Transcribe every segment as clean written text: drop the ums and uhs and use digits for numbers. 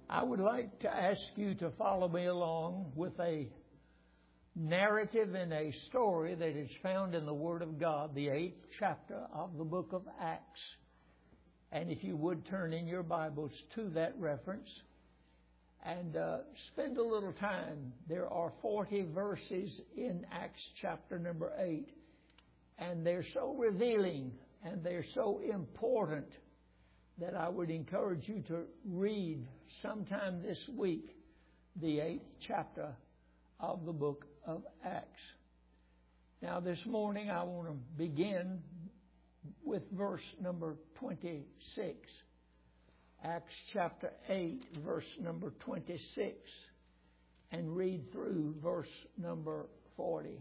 I would like to ask you to follow me along with a narrative and a story that is found in the Word of God, the 8th chapter of the book of Acts. And if you would turn in your Bibles to that reference and spend a little time. There are 40 verses in Acts chapter number 8, and they're so revealing and they're so important that I would encourage you to read sometime this week the 8th chapter of the book of Acts. Now this morning I want to begin with verse number 26. Acts chapter 8, verse number 26, and read through verse number 40.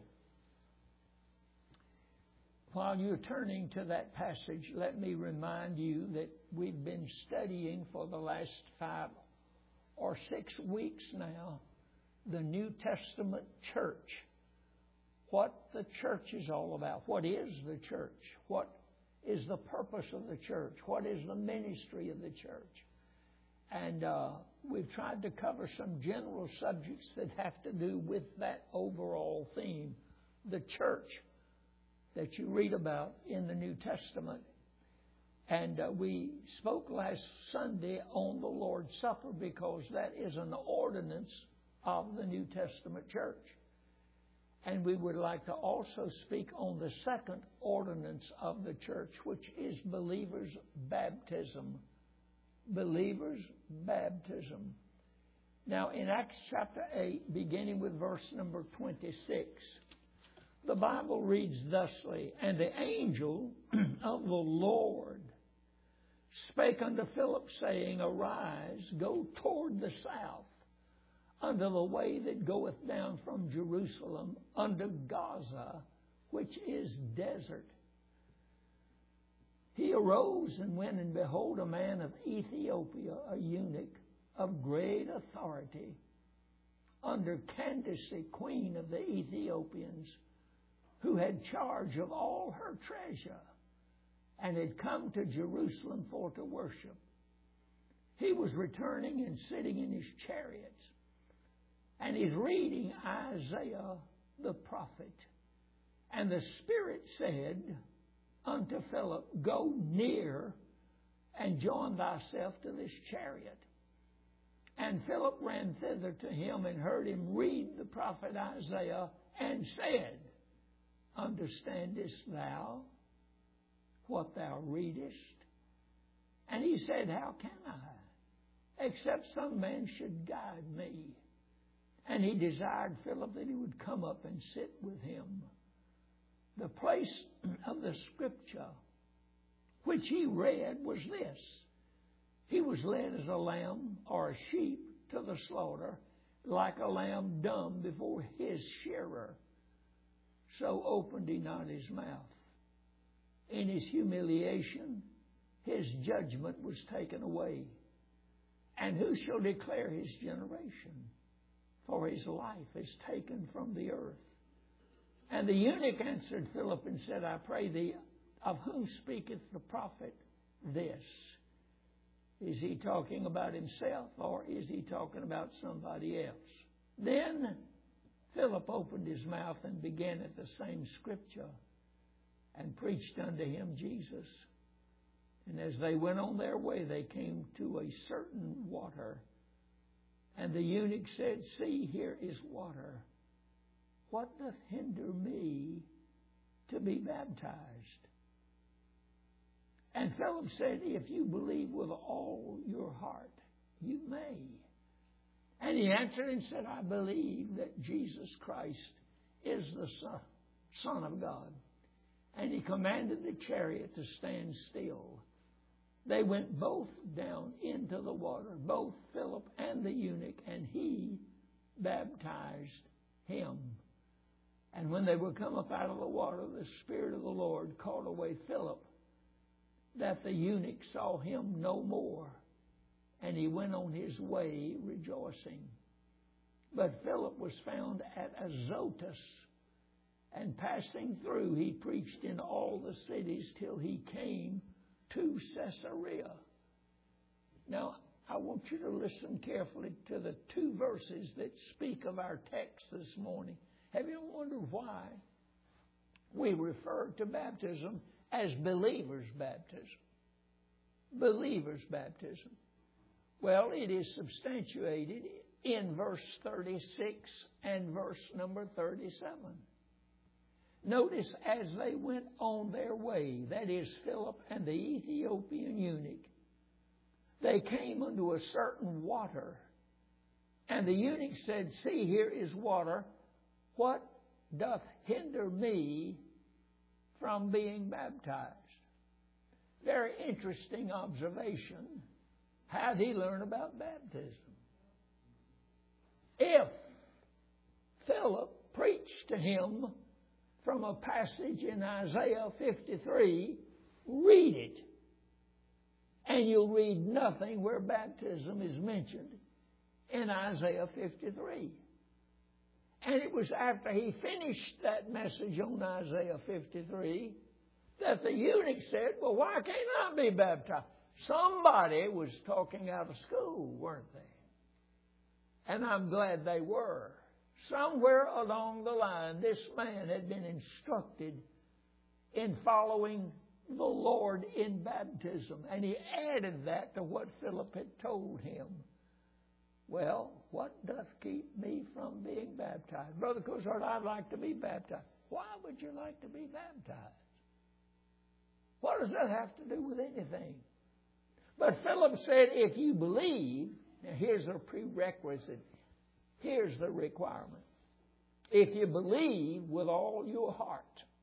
While you're turning to that passage, let me remind you that we've been studying for the last 5 or 6 weeks now the New Testament church. What the church is all about. What is the church? What is the purpose of the church? What is the ministry of the church? And we've tried to cover some general subjects that have to do with that overall theme, the church that you read about in the New Testament. And we spoke last Sunday on the Lord's Supper because that is an ordinance of the New Testament church. And we would like to also speak on the second ordinance of the church, which is believers' baptism. Believers' baptism. Now in Acts chapter 8, beginning with verse number 26, the Bible reads thusly, "And the angel of the Lord spake unto Philip, saying, Arise, go toward the south, unto the way that goeth down from Jerusalem unto Gaza, which is desert. He arose and went, and behold, a man of Ethiopia, a eunuch of great authority, under Candace, queen of the Ethiopians, who had charge of all her treasure, and had come to Jerusalem for to worship. He was returning and sitting in his chariots, and he's reading Isaiah the prophet. And the Spirit said unto Philip, Go near and join thyself to this chariot. And Philip ran thither to him and heard him read the prophet Isaiah, and said, Understandest thou what thou readest? And he said, How can I, except some man should guide me? And he desired Philip that he would come up and sit with him. The place of the scripture which he read was this: He was led as a lamb or a sheep to the slaughter, like a lamb dumb before his shearer. So opened he not his mouth. In his humiliation, his judgment was taken away. And who shall declare his generation? For his life is taken from the earth. And the eunuch answered Philip and said, I pray thee, of whom speaketh the prophet this? Is he talking about himself, or is he talking about somebody else? Then Philip opened his mouth and began at the same scripture, and preached unto him Jesus. And as they went on their way, they came to a certain water. And the eunuch said, See, here is water. What doth hinder me to be baptized? And Philip said, If you believe with all your heart, you may. And he answered and said, I believe that Jesus Christ is the Son of God. And he commanded the chariot to stand still. They went both down into the water, both Philip and the eunuch, and he baptized him. And when they were come up out of the water, the Spirit of the Lord caught away Philip, that the eunuch saw him no more, and he went on his way rejoicing. But Philip was found at Azotus, and passing through, he preached in all the cities till he came to Caesarea. Now, I want you to listen carefully to the two verses that speak of our text this morning. Have you ever wondered why we refer to baptism as believer's baptism? Believer's baptism. Well, it is substantiated in verse 36 and verse number 37. Notice, as they went on their way, that is Philip and the Ethiopian eunuch, they came unto a certain water. And the eunuch said, See, here is water. What doth hinder me from being baptized? Very interesting observation. How did he learn about baptism? If Philip preached to him from a passage in Isaiah 53, read it. And you'll read nothing where baptism is mentioned in Isaiah 53. And it was after he finished that message on Isaiah 53 that the eunuch said, Well, why can't I be baptized? Somebody was talking out of school, weren't they? And I'm glad they were. Somewhere along the line, this man had been instructed in following the Lord in baptism. And he added that to what Philip had told him. Well, what doth keep me from being baptized? Brother Cozart, I'd like to be baptized. Why would you like to be baptized? What does that have to do with anything? But Philip said, if you believe, now here's a prerequisite. Here's the requirement. If you believe with all your heart,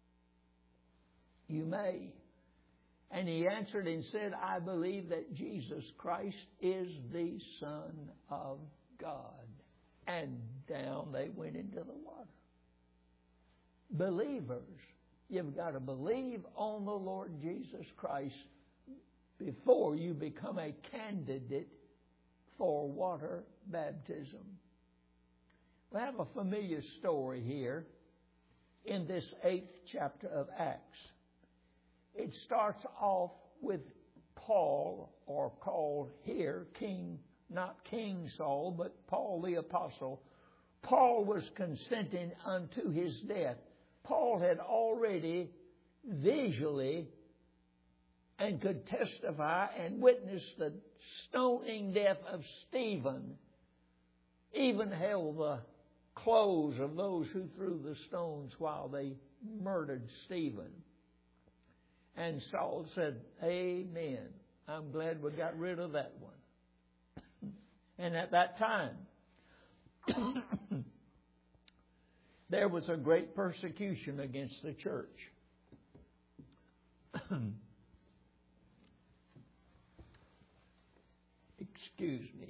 you may. And he answered and said, I believe that Jesus Christ is the Son of God. And down they went into the water. Believers, you've got to believe on the Lord Jesus Christ before you become a candidate for water baptism. We have a familiar story here in this 8th chapter of Acts. It starts off with Paul, or called here King, not King Saul, but Paul the Apostle. Paul was consenting unto his death. Paul had already visually and could testify and witness the stoning death of Stephen, even held the clothes of those who threw the stones while they murdered Stephen. And Saul said, Amen. I'm glad we got rid of that one. And at that time, there was a great persecution against the church. Excuse me.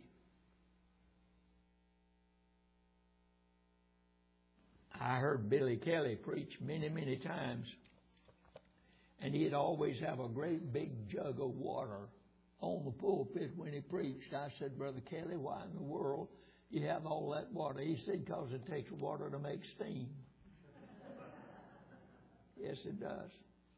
I heard Billy Kelly preach many, many times. And he'd always have a great big jug of water on the pulpit when he preached. I said, Brother Kelly, why in the world you have all that water? He said, because it takes water to make steam. Yes, it does.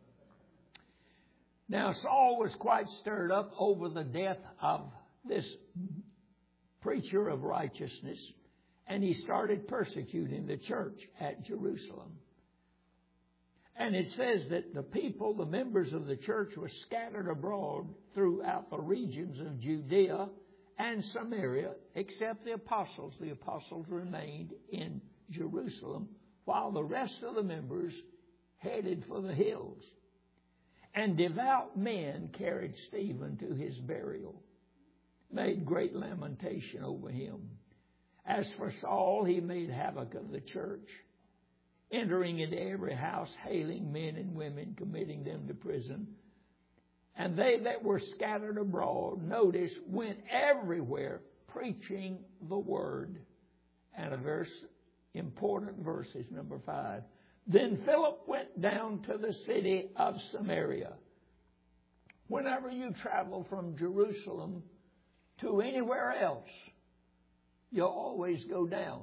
Now, Saul was quite stirred up over the death of this preacher of righteousness, and he started persecuting the church at Jerusalem. And it says that the people, the members of the church, were scattered abroad throughout the regions of Judea and Samaria, except the apostles. The apostles remained in Jerusalem, while the rest of the members headed for the hills. And devout men carried Stephen to his burial, made great lamentation over him. As for Saul, he made havoc of the church, entering into every house, hailing men and women, committing them to prison. And they that were scattered abroad, notice, went everywhere preaching the word. And a verse, important verse, is number 5. Then Philip went down to the city of Samaria. Whenever you travel from Jerusalem to anywhere else, you'll always go down.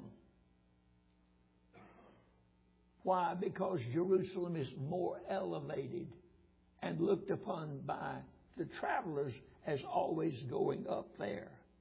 Why? Because Jerusalem is more elevated and looked upon by the travelers as always going up there.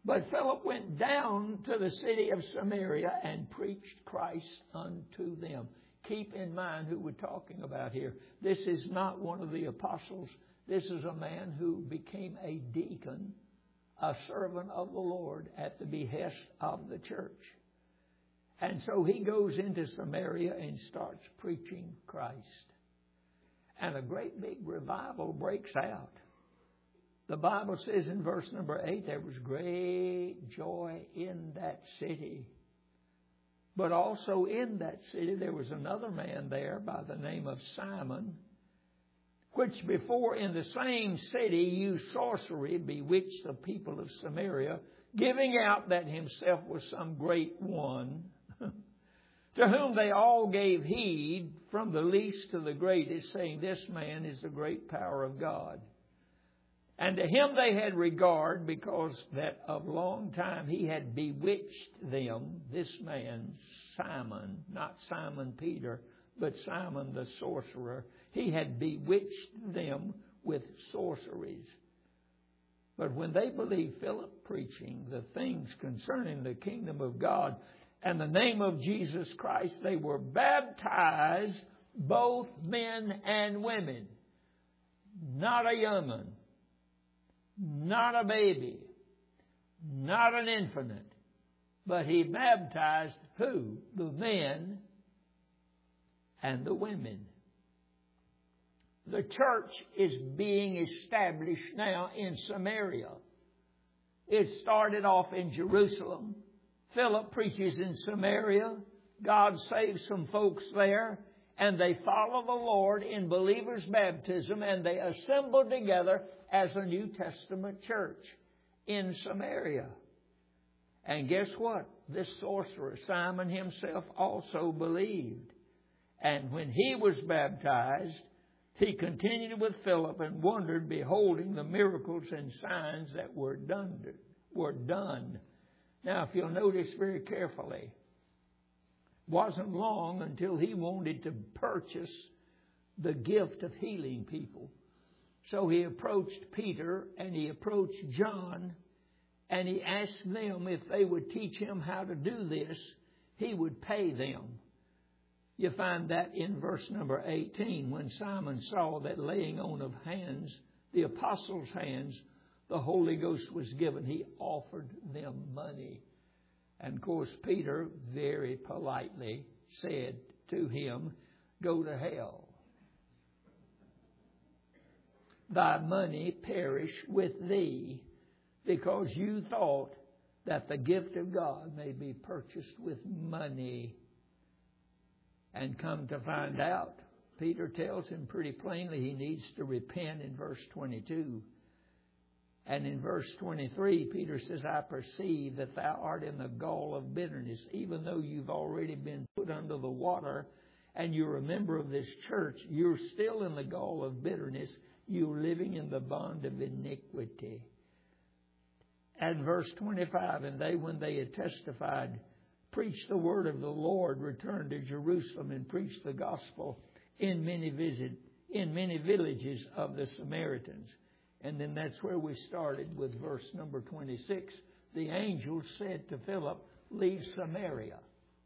But Philip went down to the city of Samaria and preached Christ unto them. Keep in mind who we're talking about here. This is not one of the apostles. This is a man who became a deacon, a servant of the Lord at the behest of the church. And so he goes into Samaria and starts preaching Christ. And a great big revival breaks out. The Bible says in verse number 8, there was great joy in that city. But also in that city there was another man there by the name of Simon, which before in the same city used sorcery, bewitched the people of Samaria, giving out that himself was some great one, to whom they all gave heed, from the least to the greatest, saying, this man is the great power of God. And to him they had regard, because that of long time he had bewitched them, this man, Simon, not Simon Peter, but Simon the sorcerer. He had bewitched them with sorceries. But when they believed Philip preaching the things concerning the kingdom of God and the name of Jesus Christ, they were baptized, both men and women. Not a young one, not a baby, not an infant, but he baptized who? The men and the women. The church is being established now in Samaria. It started off in Jerusalem. Philip preaches in Samaria. God saves some folks there, and they follow the Lord in believers' baptism, and they assemble together as a New Testament church in Samaria. And guess what? This sorcerer, Simon himself, also believed. And when he was baptized, he continued with Philip and wondered, beholding the miracles and signs that were done. Now, if you'll notice very carefully, it wasn't long until he wanted to purchase the gift of healing people. So he approached Peter and he approached John, and he asked them if they would teach him how to do this, he would pay them. You find that in verse number 18, when Simon saw that laying on of hands, the apostles' hands, the Holy Ghost was given, he offered them money. And of course, Peter very politely said to him, go to hell. Thy money perish with thee, because you thought that the gift of God may be purchased with money. And come to find out, Peter tells him pretty plainly he needs to repent in verse 22. And in verse 23, Peter says, I perceive that thou art in the gall of bitterness, even though you've already been put under the water and you're a member of this church, you're still in the gall of bitterness. You're living in the bond of iniquity. And verse 25, and they, when they had testified, preached the word of the Lord, returned to Jerusalem and preached the gospel in many villages of the Samaritans. And then that's where we started with verse number 26. The angel said to Philip, leave Samaria.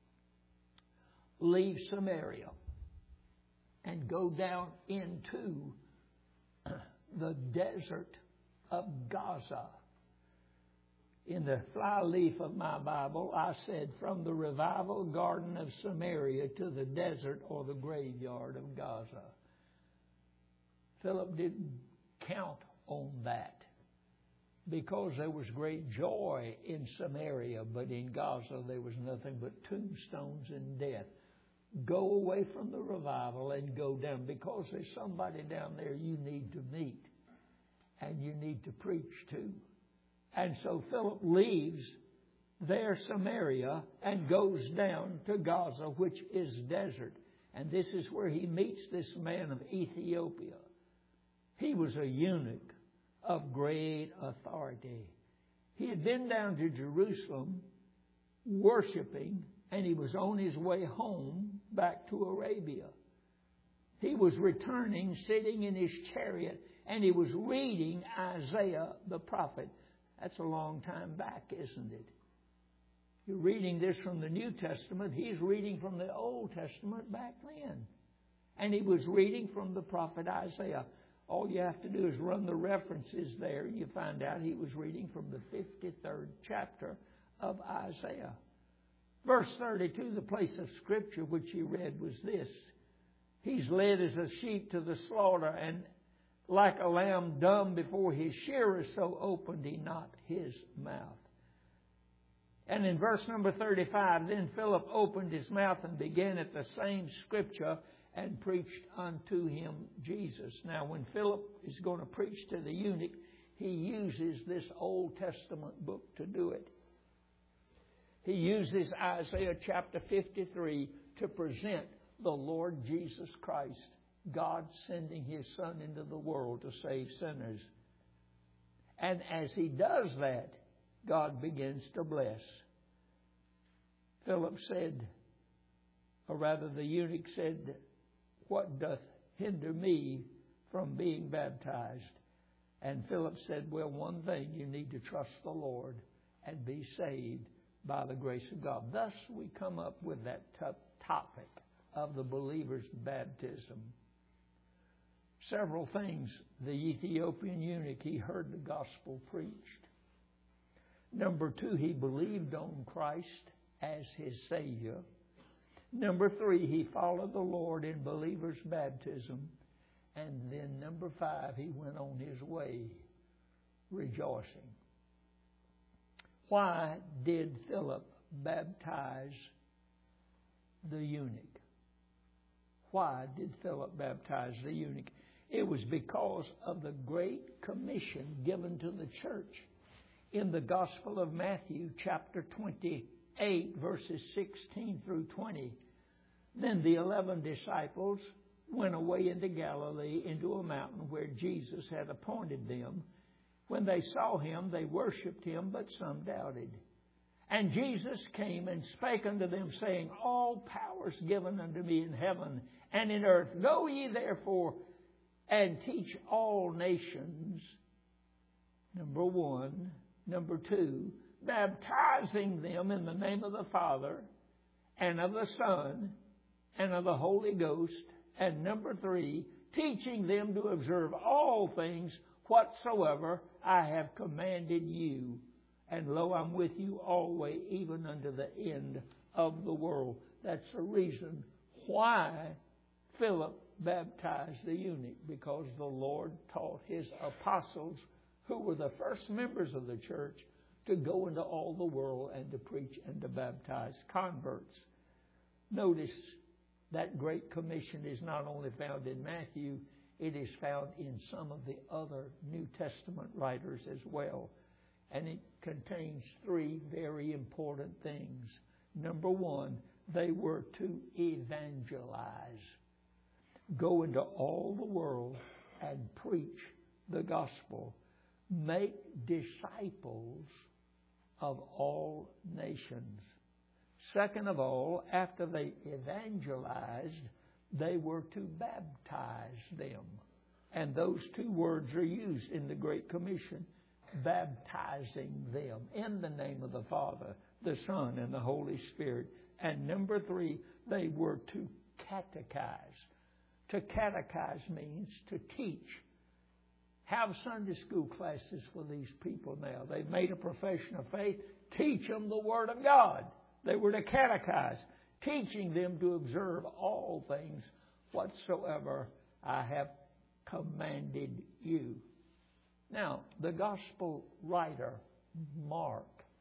Leave Samaria and go down into the desert of Gaza. In the flyleaf of my Bible, I said, from the revival garden of Samaria to the desert or the graveyard of Gaza. Philip didn't count on that because there was great joy in Samaria, but in Gaza there was nothing but tombstones and death. Go away from the revival and go down, because there's somebody down there you need to meet and you need to preach to. And so Philip leaves there Samaria and goes down to Gaza, which is desert. And this is where he meets this man of Ethiopia. He was a eunuch of great authority. He had been down to Jerusalem worshiping, and he was on his way home back to Arabia. He was returning, sitting in his chariot, and he was reading Isaiah the prophet. That's a long time back, isn't it? You're reading this from the New Testament. He's reading from the Old Testament back then. And he was reading from the prophet Isaiah. All you have to do is run the references there, and you find out he was reading from the 53rd chapter of Isaiah. Verse 32, the place of Scripture which he read was this: He's led as a sheep to the slaughter, and like a lamb dumb before his shearers, so opened he not his mouth. And in verse number 35, then Philip opened his mouth and began at the same Scripture and preached unto him Jesus. Now, when Philip is going to preach to the eunuch, he uses this Old Testament book to do it. He uses Isaiah chapter 53 to present the Lord Jesus Christ, God sending His Son into the world to save sinners. And as He does that, God begins to bless. Philip said, or rather the eunuch said, what doth hinder me from being baptized? And Philip said, well, one thing, you need to trust the Lord and be saved by the grace of God. Thus we come up with that topic of the believer's baptism. Several things. The Ethiopian eunuch, he heard the gospel preached. Number 2, he believed on Christ as his Savior. Number 3, he followed the Lord in believer's baptism. And then number 5, he went on his way rejoicing. Why did Philip baptize the eunuch? Why did Philip baptize the eunuch? It was because of the great commission given to the church in the Gospel of Matthew, chapter 28, verses 16 through 20. Then the 11 disciples went away into Galilee, into a mountain where Jesus had appointed them. When they saw him, they worshipped him, but some doubted. And Jesus came and spake unto them, saying, all power is given unto me in heaven and in earth. Go ye therefore and teach all nations. Number 1. Number 2, baptizing them in the name of the Father and of the Son and of the Holy Ghost. And number 3, teaching them to observe all things whatsoever I have commanded you. And lo, I'm with you always, even unto the end of the world. That's the reason why Philip baptized the eunuch, because the Lord taught His apostles, who were the first members of the church, to go into all the world and to preach and to baptize converts. Notice that Great Commission is not only found in Matthew, it is found in some of the other New Testament writers as well. And it contains 3 very important things. Number 1, they were to evangelize. Go into all the world and preach the gospel. Make disciples of all nations. Second of all, after they evangelized, they were to baptize them. And those 2 words are used in the Great Commission. Baptizing them in the name of the Father, the Son, and the Holy Spirit. And number 3, they were to catechize. To catechize means to teach. Have Sunday school classes for these people now. They've made a profession of faith. Teach them the Word of God. They were to catechize, teaching them to observe all things whatsoever I have commanded you. Now, the gospel writer, Mark,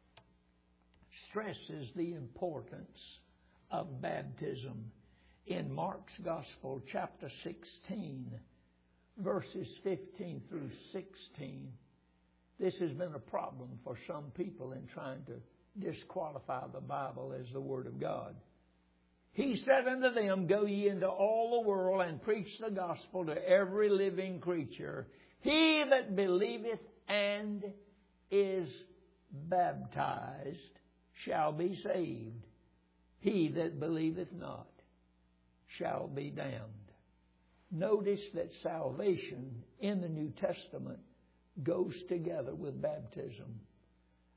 stresses the importance of baptism in Mark's Gospel, chapter 16, verses 15 through 16. This has been a problem for some people in trying to disqualify the Bible as the Word of God. He said unto them, go ye into all the world and preach the gospel to every living creature. He that believeth and is baptized shall be saved. He that believeth not shall be damned. Notice that salvation in the New Testament goes together with baptism.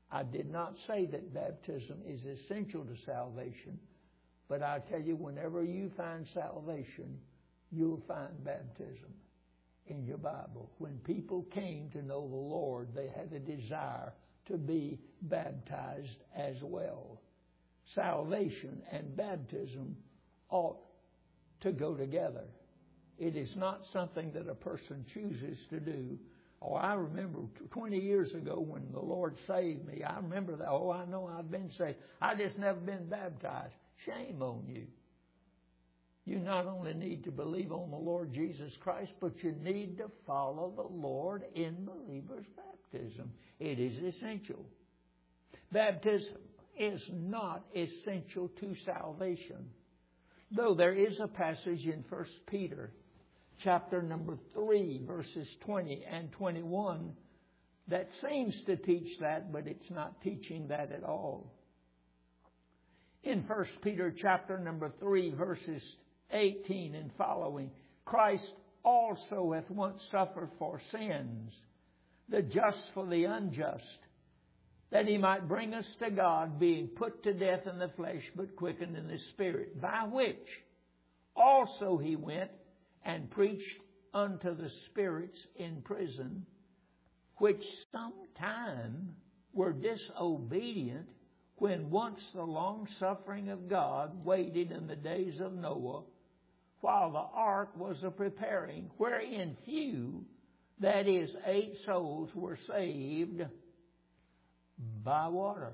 I did not say that baptism is essential to salvation, but I tell you, whenever you find salvation, you'll find baptism in your Bible. When people came to know the Lord, they had a desire to be baptized as well. Salvation and baptism ought to go together. It is not something that a person chooses to do. Oh, I remember 20 years ago when the Lord saved me. I remember that. Oh, I know I've been saved. I just never been baptized. Shame on you. You not only need to believe on the Lord Jesus Christ, but you need to follow the Lord in believer's baptism. It is essential. Baptism is not essential to salvation. Though there is a passage in 1 Peter chapter number 3, verses 20 and 21, that seems to teach that, but it's not teaching that at all. In 1 Peter chapter number 3, verses 18 and following, Christ also hath once suffered for sins, the just for the unjust, that He might bring us to God, being put to death in the flesh, but quickened in the Spirit, by which also He went and preached unto the spirits in prison, which sometime were disobedient, when once the long suffering of God waited in the days of Noah, while the ark was a preparing, wherein few, that is, 8 souls, were saved by water.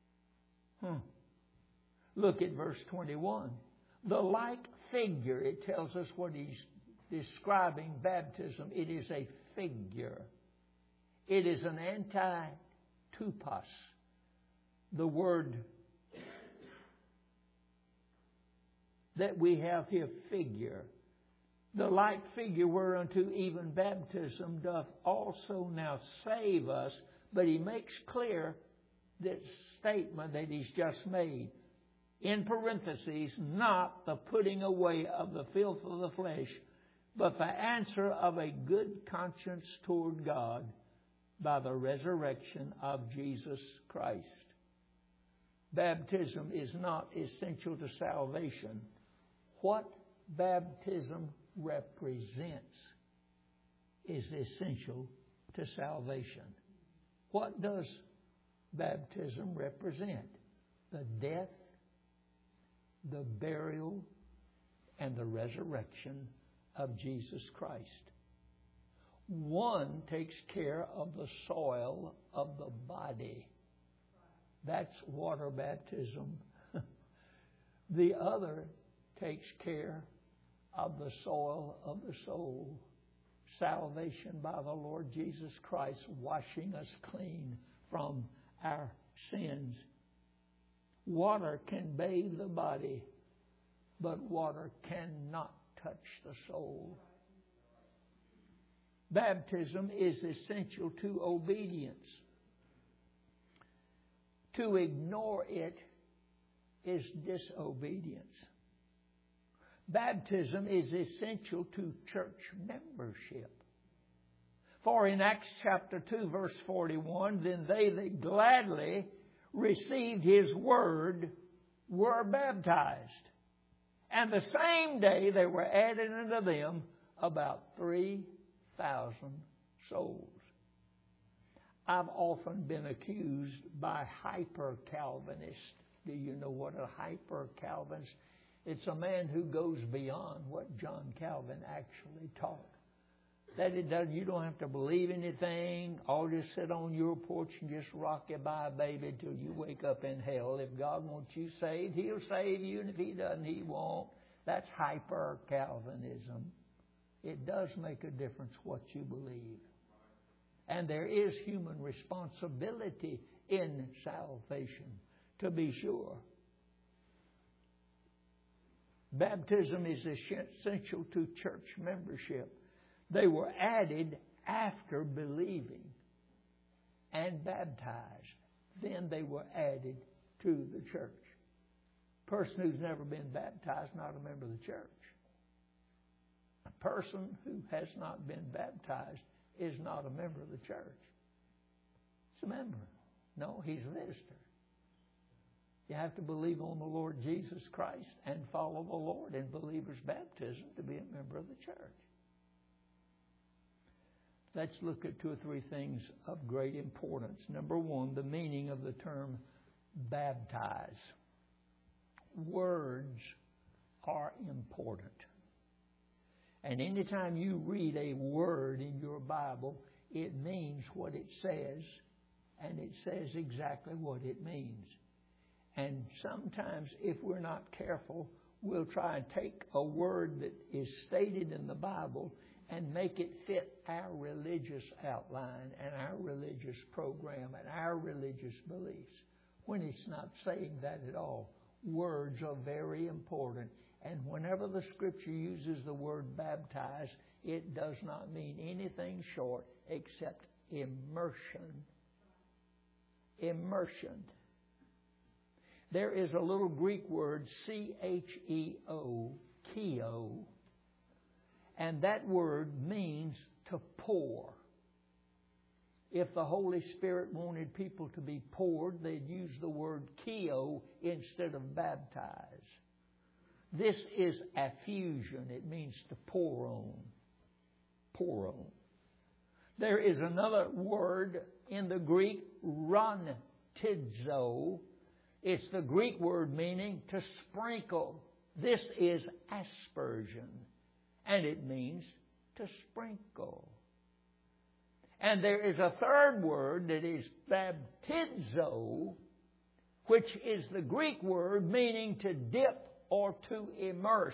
Look at verse 21. The like figure, it tells us what he's describing baptism. It is a figure. It is an anti-tupos. The word that we have here, figure. The like figure whereunto even baptism doth also now save us. But he makes clear this statement that he's just made. In parentheses, not the putting away of the filth of the flesh, but the answer of a good conscience toward God by the resurrection of Jesus Christ. Baptism is not essential to salvation. What baptism represents is essential to salvation. What does baptism represent? The death, the burial, and the resurrection of Jesus Christ. One takes care of the soil of the body. That's water baptism. The other takes care of the soil of the soul. Salvation by the Lord Jesus Christ, washing us clean from our sins. Water can bathe the body, but water cannot touch the soul. Baptism is essential to obedience. To ignore it is disobedience. Baptism is essential to church membership. For in Acts chapter 2, verse 41, then they that gladly received His word were baptized. And the same day there were added unto them about 3,000 souls. I've often been accused by hyper-Calvinists. Do you know what a hyper-Calvinist? It's a man who goes beyond what John Calvin actually taught. That it does, you don't have to believe anything. I'll just sit on your porch and just rock you by, baby, till you wake up in hell. If God wants you saved, He'll save you, and if He doesn't, He won't. That's hyper-Calvinism. It does make a difference what you believe. And there is human responsibility in salvation, to be sure. Baptism is essential to church membership. They were added after believing and baptized. Then they were added to the church. A person who's never been baptized, not a member of the church. A person who has not been baptized is not a member of the church. It's a member. No, He's a visitor. You have to believe on the Lord Jesus Christ and follow the Lord in believer's baptism to be a member of the church. Let's look at 2 or 3 things of great importance. Number 1, the meaning of the term baptize. Words are important. And anytime you read a word in your Bible, it means what it says, and it says exactly what it means. And sometimes, if we're not careful, we'll try and take a word that is stated in the Bible and make it fit our religious outline and our religious program and our religious beliefs, when it's not saying that at all. Words are very important. And whenever the Scripture uses the word baptize, it does not mean anything short except immersion. Immersion. There is a little Greek word, cheo, cheo, and that word means to pour. If the Holy Spirit wanted people to be poured, they'd use the word cheo instead of baptize. This is affusion. It means to pour on. Pour on. There is another word in the Greek, rantizo. It's the Greek word meaning to sprinkle. This is aspersion, and it means to sprinkle. And there is a third word that is baptizo, which is the Greek word meaning to dip or to immerse.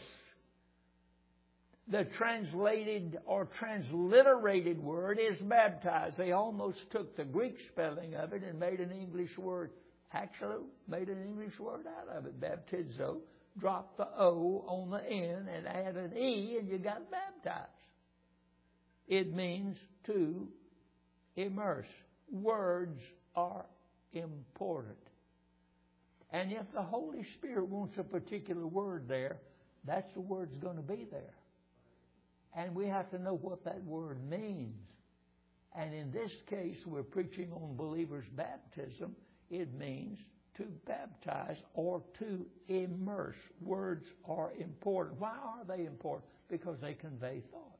The translated or transliterated word is baptize. They almost took the Greek spelling of it and made an English word. Actually, made an English word out of it, baptizo. Drop the O on the end and add an E and you got baptized. It means to immerse. Words are important. And if the Holy Spirit wants a particular word there, that's the word's going to be there. And we have to know what that word means. And in this case, we're preaching on believers' baptism. It means to baptize or to immerse. Words are important. Why are they important? Because they convey thought.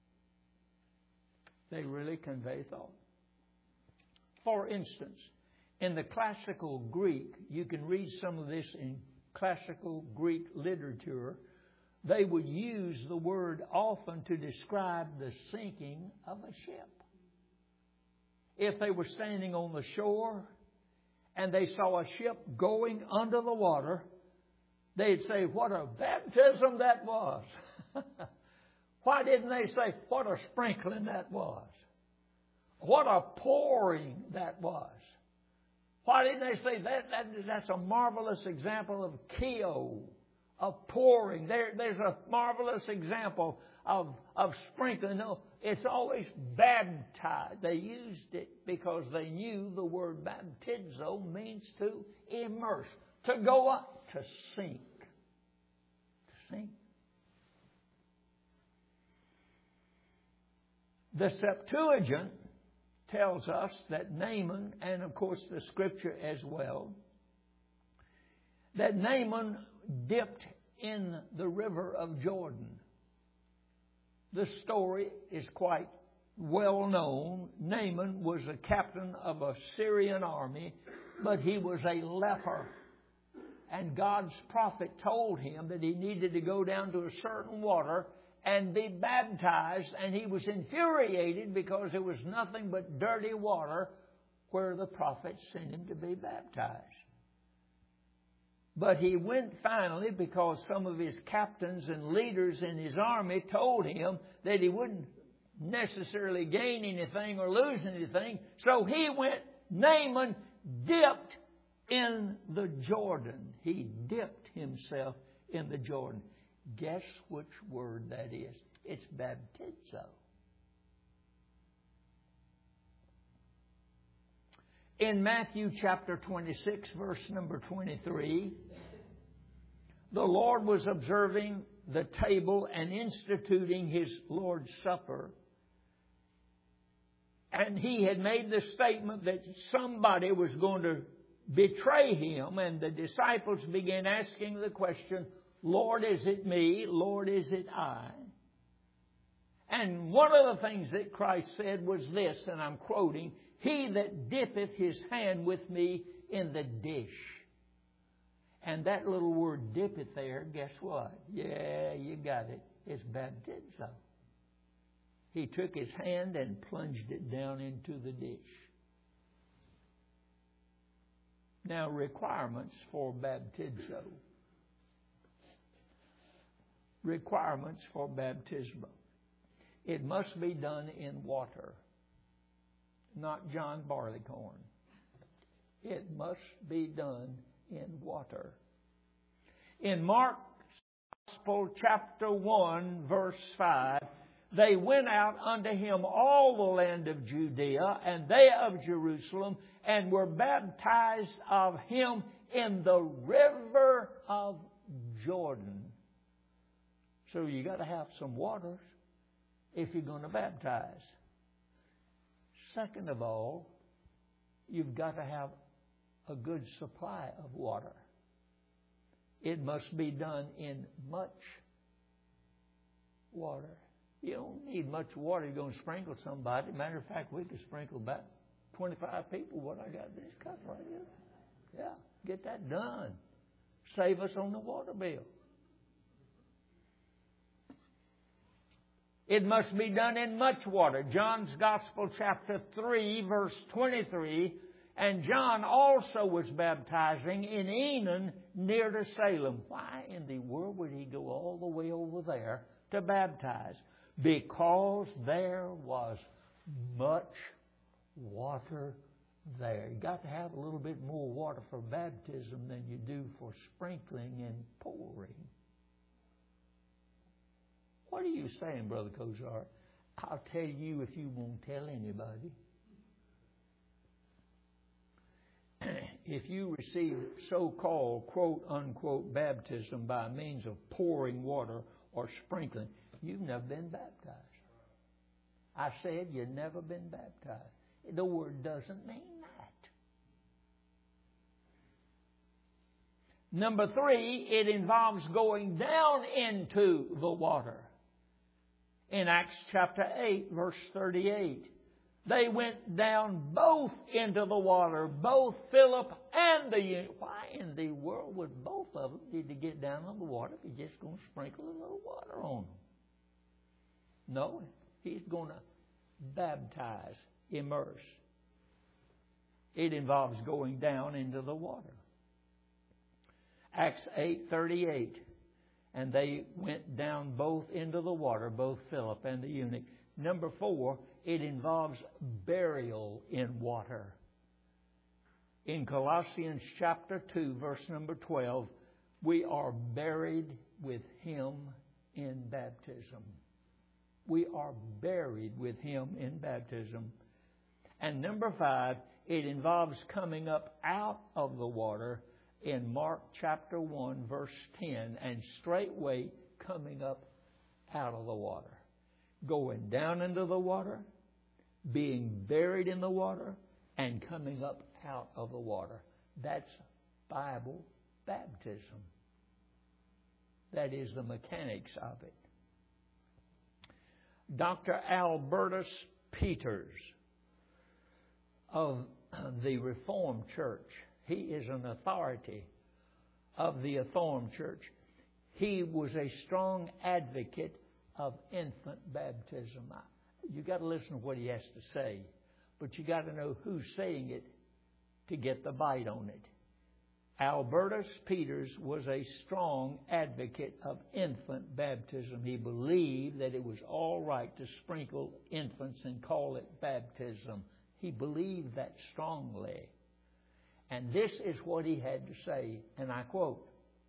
They really convey thought. For instance, in the classical Greek, you can read some of this in classical Greek literature. They would use the word often to describe the sinking of a ship. If they were standing on the shore and they saw a ship going under the water, they'd say, what a baptism that was. Why didn't they say, what a sprinkling that was? What a pouring that was? Why didn't they say that's a marvelous example of cheo, of pouring? There's a marvelous example of sprinkling. No, it's always baptized. They used it because they knew the word baptizo means to immerse, to go up, to sink. To sink. The Septuagint tells us that Naaman, and of course the Scripture as well, that Naaman dipped in the river of Jordan. The story is quite well known. Naaman was a captain of a Syrian army, but he was a leper. And God's prophet told him that he needed to go down to a certain water and be baptized, and he was infuriated because there was nothing but dirty water where the prophet sent him to be baptized. But he went finally because some of his captains and leaders in his army told him that he wouldn't necessarily gain anything or lose anything. So he went, Naaman dipped in the Jordan. He dipped himself in the Jordan. Guess which word that is? It's baptizo. In Matthew chapter 26, verse number 23, the Lord was observing the table and instituting His Lord's Supper. And he had made the statement that somebody was going to betray him, and the disciples began asking the question, Lord, is it me? Lord, is it I? And one of the things that Christ said was this, and I'm quoting, He that dippeth his hand with me in the dish. And that little word dippeth there, guess what? Yeah, you got it. It's baptizo. He took his hand and plunged it down into the dish. Now, requirements for baptizo. Requirements for baptism. It must be done in water, not John Barleycorn. It must be done in water. In Mark's Gospel, chapter 1, verse 5, they went out unto him all the land of Judea and they of Jerusalem, and were baptized of him in the river of Jordan. So you got to have some water if you're going to baptize. Second of all, you've got to have a good supply of water. It must be done in much water. You don't need much water. You're going to sprinkle somebody. Matter of fact, we could sprinkle about 25 people what I got in this cup right here. Yeah, get that done. Save us on the water bill. It must be done in much water. John's Gospel, chapter 3, verse 23. And John also was baptizing in Enon near to Salem. Why in the world would he go all the way over there to baptize? Because there was much water there. You got to have a little bit more water for baptism than you do for sprinkling and pouring. What are you saying, Brother Kozar? I'll tell you if you won't tell anybody. If you receive so-called, quote-unquote, baptism by means of pouring water or sprinkling, you've never been baptized. I said you've never been baptized. The word doesn't mean that. Number 3, it involves going down into the water. In Acts chapter 8, verse 38, they went down both into the water, both Philip and the eunuch. Why in the world would both of them need to get down on the water if he's just going to sprinkle a little water on them? No, he's going to baptize, immerse. It involves going down into the water. Acts 8:38, and they went down both into the water, both Philip and the eunuch. Number 4, it involves burial in water. In Colossians chapter 2, verse number 12, we are buried with Him in baptism. We are buried with Him in baptism. And number 5, it involves coming up out of the water in Mark chapter 1, verse 10, and straightway coming up out of the water. Going down into the water, being buried in the water, and coming up out of the water. That's Bible baptism. That is the mechanics of it. Dr. Albertus Peters of the Reformed Church, he is an authority of the Reformed Church. He was a strong advocate of infant baptism. You got to listen to what he has to say, but you got to know who's saying it to get the bite on it. Albertus Peters was a strong advocate of infant baptism. He believed that it was all right to sprinkle infants and call it baptism. He believed that strongly. And this is what he had to say, and I quote,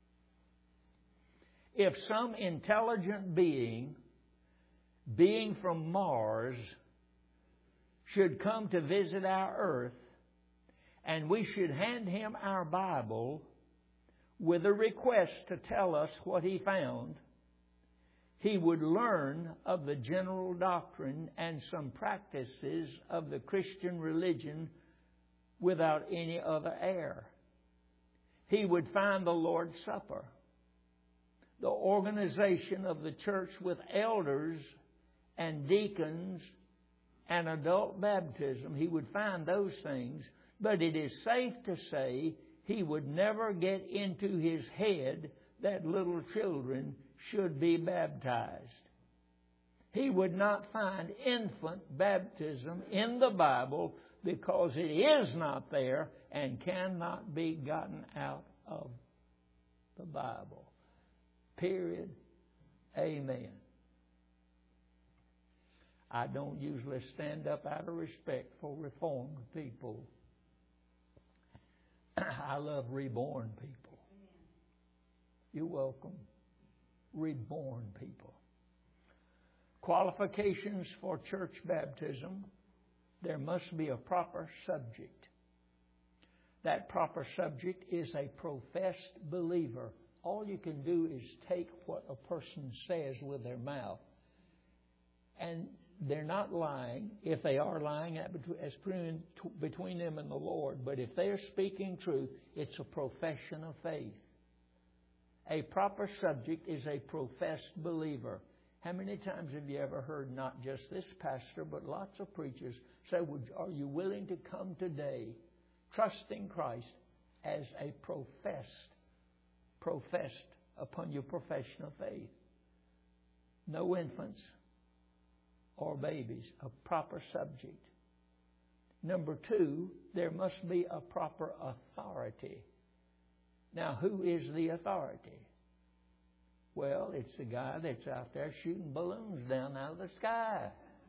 "If some intelligent being from Mars, should come to visit our earth, and we should hand him our Bible with a request to tell us what he found, He would learn of the general doctrine and some practices of the Christian religion without any other air. He would find the Lord's Supper, the organization of the church with elders and deacons and adult baptism. He would find those things, but it is safe to say he would never get into his head that little children should be baptized. He would not find infant baptism in the Bible because it is not there and cannot be gotten out of the Bible. Period. Amen. I don't usually stand up out of respect for reformed people. I love reborn people. You're welcome. Reborn people. Qualifications for church baptism. There must be a proper subject. That proper subject is a professed believer. All you can do is take what a person says with their mouth. And they're not lying. If they are lying, that's between them and the Lord. But if they're speaking truth, it's a profession of faith. A proper subject is a professed believer. How many times have you ever heard not just this pastor, but lots of preachers say, are you willing to come today trusting Christ as a professed upon your profession of faith? No infants or babies, a proper subject. Number 2, there must be a proper authority. Now, who is the authority? Well, it's the guy that's out there shooting balloons down out of the sky.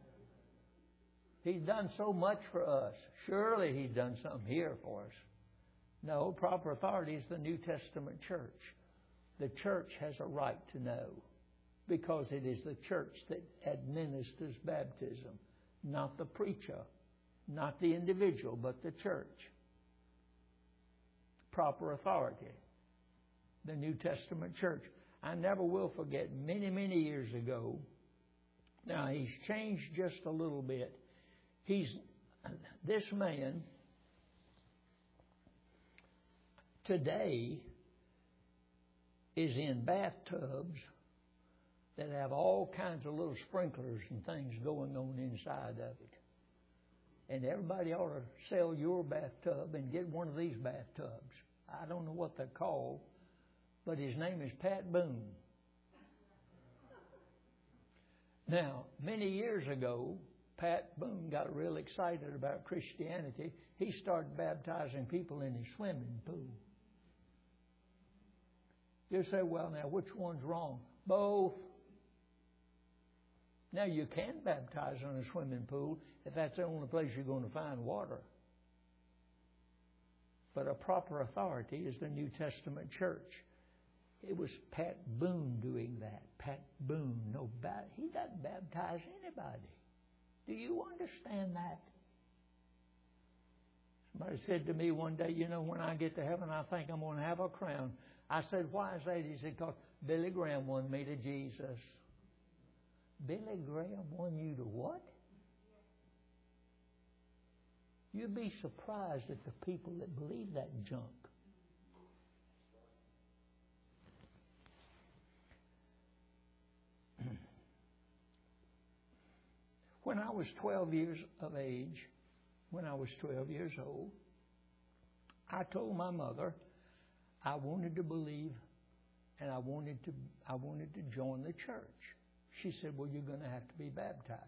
He's done so much for us. Surely He's done something here for us. No, proper authority is the New Testament church. The church has a right to know because it is the church that administers baptism, not the preacher, not the individual, but the church. Proper authority. The New Testament church. I never will forget, many, many years ago, now he's changed just a little bit. This man today is in bathtubs that have all kinds of little sprinklers and things going on inside of it. And everybody ought to sell your bathtub and get one of these bathtubs. I don't know what they're called, but his name is Pat Boone. Now, many years ago, Pat Boone got real excited about Christianity. He started baptizing people in his swimming pool. You say, well, now, which one's wrong? Both. Now, you can baptize in a swimming pool if that's the only place you're going to find water. But a proper authority is the New Testament church. It was Pat Boone doing that. Pat Boone, he doesn't baptize anybody. Do you understand that? Somebody said to me one day, when I get to heaven, I think I'm going to have a crown. I said, why is that? He said, because Billy Graham won me to Jesus. Billy Graham won you to what? You'd be surprised at the people that believe that junk. When I was 12 years of age, when I was 12 years old, I told my mother I wanted to believe and I wanted to join the church. She said, well, you're going to have to be baptized.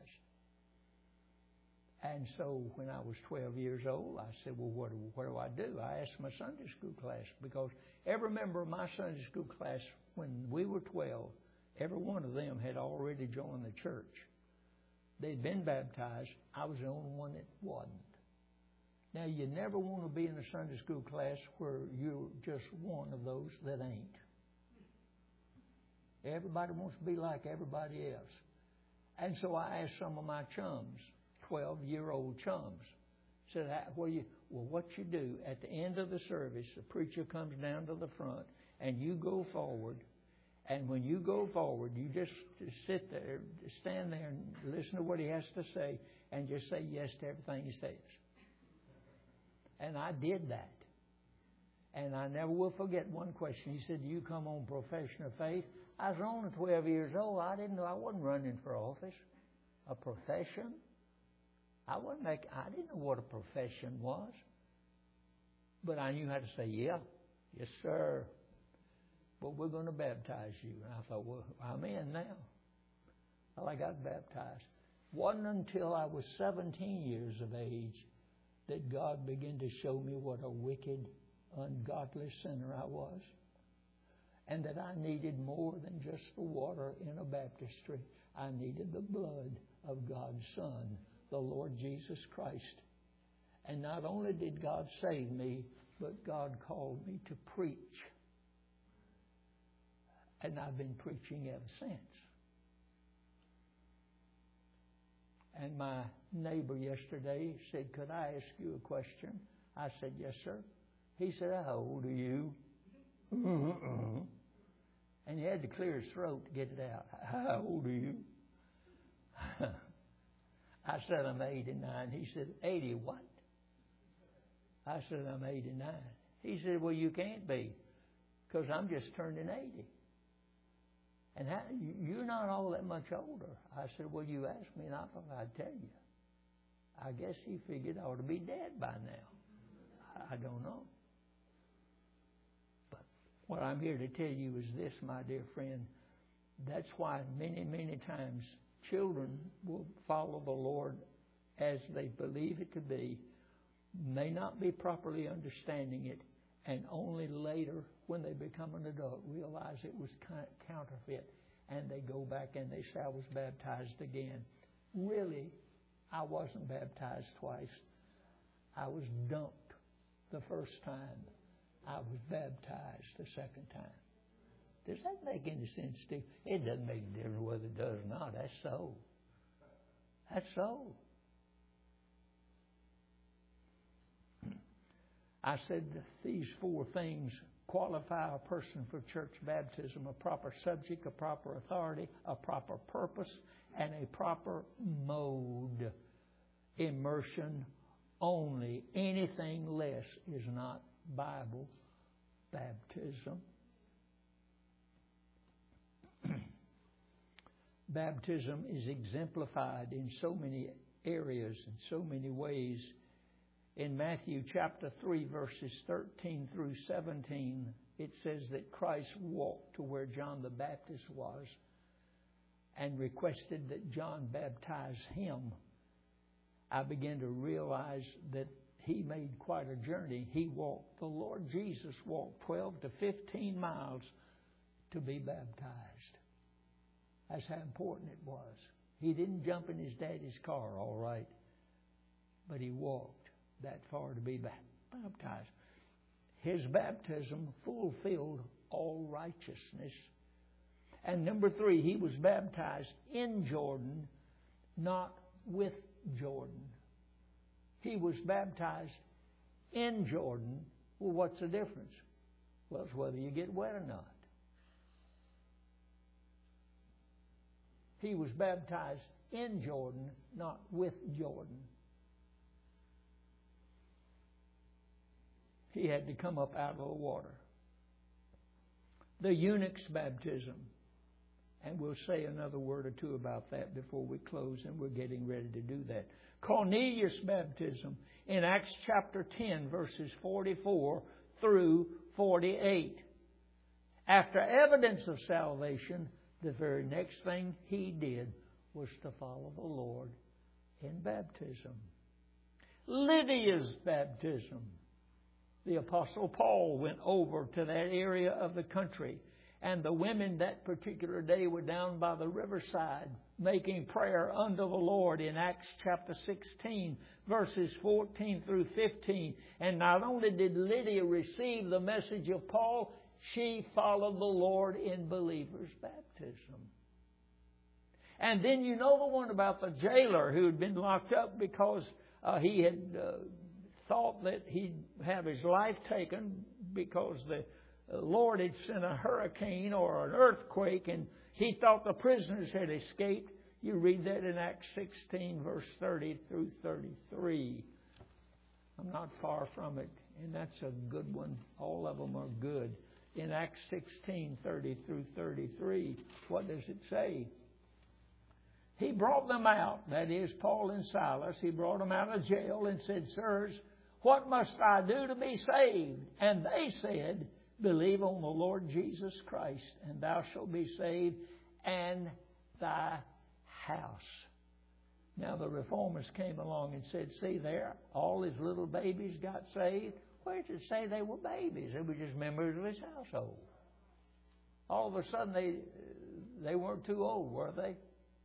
And so when I was 12 years old, I said, well, what do I do? I asked my Sunday school class because every member of my Sunday school class, when we were 12, every one of them had already joined the church. They'd been baptized. I was the only one that wasn't. Now, you never want to be in a Sunday school class where you're just one of those that ain't. Everybody wants to be like everybody else. And so I asked some of my chums, 12-year-old chums, said, what you do, at the end of the service, the preacher comes down to the front, and you go forward, And when you go forward, you just sit there, stand there and listen to what he has to say and just say yes to everything he says. And I did that. And I never will forget one question. He said, "Do you come on profession of faith?" I was only 12 years old. I didn't know I wasn't running for office. A profession? I didn't know what a profession was. But I knew how to say, "Yeah, yes, sir. But we're going to baptize you." And I thought, well, I'm in now. Well, I got baptized. Wasn't until I was 17 years of age that God began to show me what a wicked, ungodly sinner I was. And that I needed more than just the water in a baptistry. I needed the blood of God's Son, the Lord Jesus Christ. And not only did God save me, but God called me to preach. And I've been preaching ever since. And my neighbor yesterday said, "Could I ask you a question?" I said, "Yes, sir." He said, "How old are you?" And he had to clear his throat to get it out. "How old are you?" I said, "I'm 89. He said, "80 what?" I said, "I'm 89. He said, "Well, you can't be, because I'm just turning 80. And you're not all that much older." I said, "Well, you asked me, and I thought I'd tell you." I guess he figured I ought to be dead by now. I don't know. But what I'm here to tell you is this, my dear friend. That's why many, many times children will follow the Lord as they believe it to be, may not be properly understanding it, and only later, when they become an adult, realize it was counterfeit, and they go back and they say, "I was baptized again." Really, I wasn't baptized twice. I was dunked the first time. I was baptized the second time. Does that make any sense, Steve? It doesn't make a difference whether it does or not. That's so. That's so. I said these 4 things qualify a person for church baptism: a proper subject, a proper authority, a proper purpose, and a proper mode. Immersion only. Anything less is not Bible baptism. Baptism is exemplified in so many areas, in so many ways. In Matthew chapter 3, verses 13 through 17, it says that Christ walked to where John the Baptist was and requested that John baptize him. I began to realize that he made quite a journey. The Lord Jesus walked 12 to 15 miles to be baptized. That's how important it was. He didn't jump in his daddy's car, all right, but he walked that far to be baptized. His baptism fulfilled all righteousness. And number 3, he was baptized in Jordan, not with Jordan. He was baptized in Jordan. Well, what's the difference? Well, it's whether you get wet or not. He was baptized in Jordan, not with Jordan. He had to come up out of the water. The eunuch's baptism. And we'll say another word or two about that before we close, and we're getting ready to do that. Cornelius' baptism in Acts chapter 10, verses 44 through 48. After evidence of salvation, the very next thing he did was to follow the Lord in baptism. Lydia's baptism. The Apostle Paul went over to that area of the country, and the women that particular day were down by the riverside making prayer unto the Lord in Acts chapter 16, verses 14 through 15. And not only did Lydia receive the message of Paul, she followed the Lord in believer's baptism. And then you know the one about the jailer who had been locked up because he had thought that he'd have his life taken because the Lord had sent a hurricane or an earthquake and he thought the prisoners had escaped. You read that in Acts 16, verse 30 through 33. I'm not far from it, and that's a good one. All of them are good. In Acts 16, 30 through 33, what does it say? He brought them out, that is, Paul and Silas. He brought them out of jail and said, Sirs, what must I do to be saved? And they said, Believe on the Lord Jesus Christ, and thou shalt be saved, and thy house. Now the reformers came along and said, See there, all his little babies got saved. Where did it say they were babies? They were just members of his household. All of a sudden they weren't too old, were they?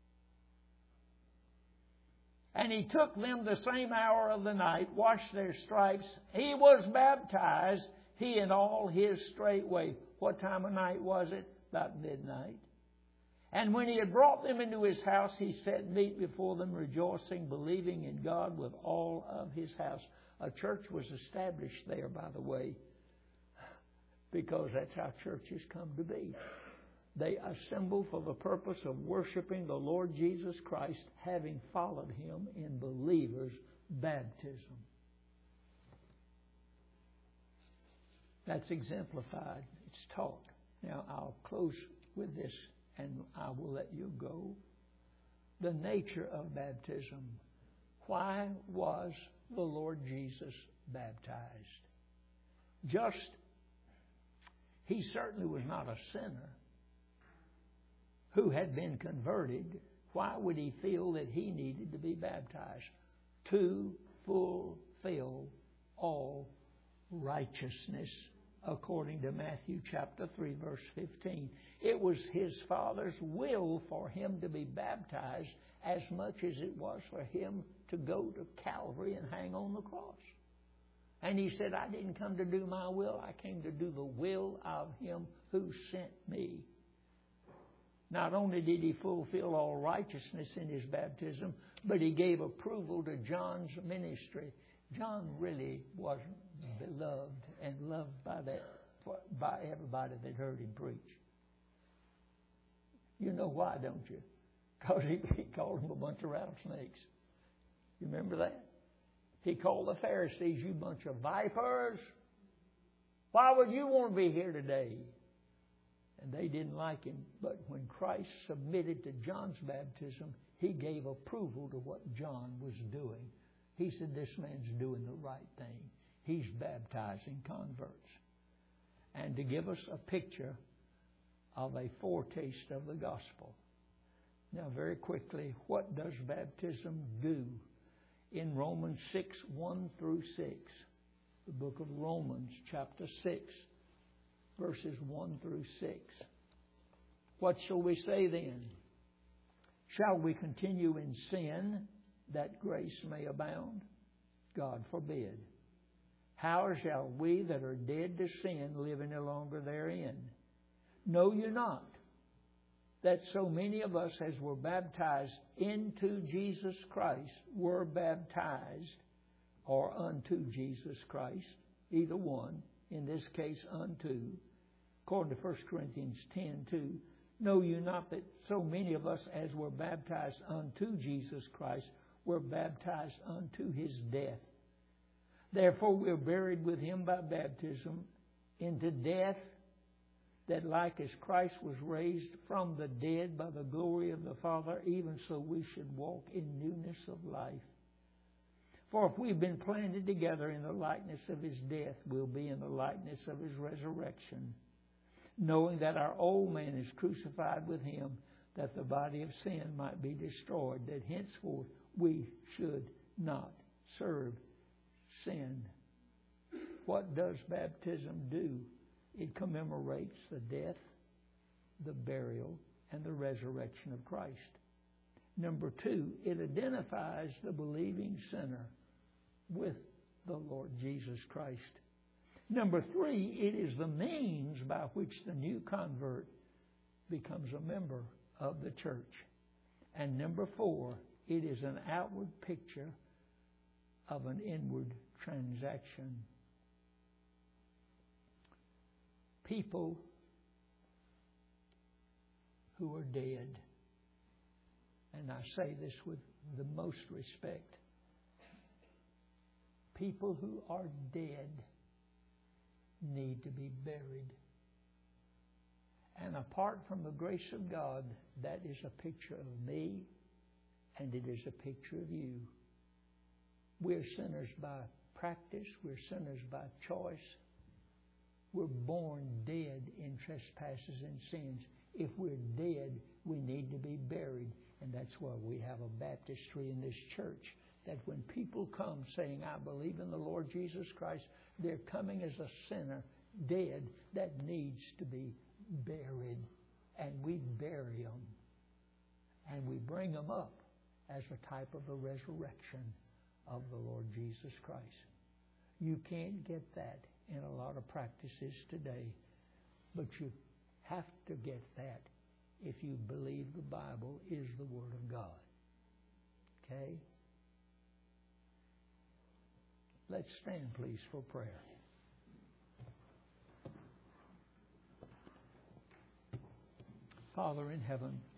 And he took them the same hour of the night, washed their stripes. He was baptized, he and all his straightway. What time of night was it? About midnight. And when he had brought them into his house, he set meat before them, rejoicing, believing in God with all of his house. A church was established there, by the way, because that's how churches come to be. They assemble for the purpose of worshiping the Lord Jesus Christ, having followed him in believers' baptism. That's exemplified. It's taught. Now, I'll close with this, and I will let you go. The nature of baptism. Why was the Lord Jesus baptized? He certainly was not a sinner who had been converted. Why would he feel that he needed to be baptized? To fulfill all righteousness, according to Matthew chapter 3, verse 15. It was his Father's will for him to be baptized as much as it was for him to go to Calvary and hang on the cross. And he said, I didn't come to do my will, I came to do the will of him who sent me. Not only did he fulfill all righteousness in his baptism, but he gave approval to John's ministry. John really was beloved and loved by everybody that heard him preach. You know why, don't you? Because he called them a bunch of rattlesnakes. You remember that? He called the Pharisees, you bunch of vipers. Why would you want to be here today? And they didn't like him. But when Christ submitted to John's baptism, he gave approval to what John was doing. He said, this man's doing the right thing. He's baptizing converts. And to give us a picture of a foretaste of the gospel. Now, very quickly, what does baptism do? In Romans 6, 1 through 6, the book of Romans, chapter 6, verses 1 through 6. What shall we say then? Shall we continue in sin that grace may abound? God forbid. How shall we that are dead to sin live any longer therein? Know you not that so many of us as were baptized into Jesus Christ were baptized, or unto Jesus Christ, either one, in this case unto, according to 1 Corinthians 10:2. Know you not that so many of us as were baptized unto Jesus Christ were baptized unto his death? Therefore we are buried with him by baptism into death, that like as Christ was raised from the dead by the glory of the Father, even so we should walk in newness of life. For if we've been planted together in the likeness of his death, we'll be in the likeness of his resurrection, knowing that our old man is crucified with him, that the body of sin might be destroyed, that henceforth we should not serve sin. What does baptism do? It commemorates the death, the burial, and the resurrection of Christ. Number 2, it identifies the believing sinner with the Lord Jesus Christ. Number 3, it is the means by which the new convert becomes a member of the church. And number 4, it is an outward picture of an inward transaction. people who are dead, and I say this with the most respect, people who are dead need to be buried. And apart from the grace of God, that is a picture of me, and it is a picture of you. We're sinners by practice. We're sinners by choice. We're born dead in trespasses and sins. If we're dead, we need to be buried. And that's why we have a baptistry in this church, that when people come saying, I believe in the Lord Jesus Christ, they're coming as a sinner, dead, that needs to be buried. And we bury them. And we bring them up as a type of the resurrection of the Lord Jesus Christ. You can't get that in a lot of practices today, but you have to get that if you believe the Bible is the Word of God. Okay? Let's stand, please, for prayer. Father in heaven,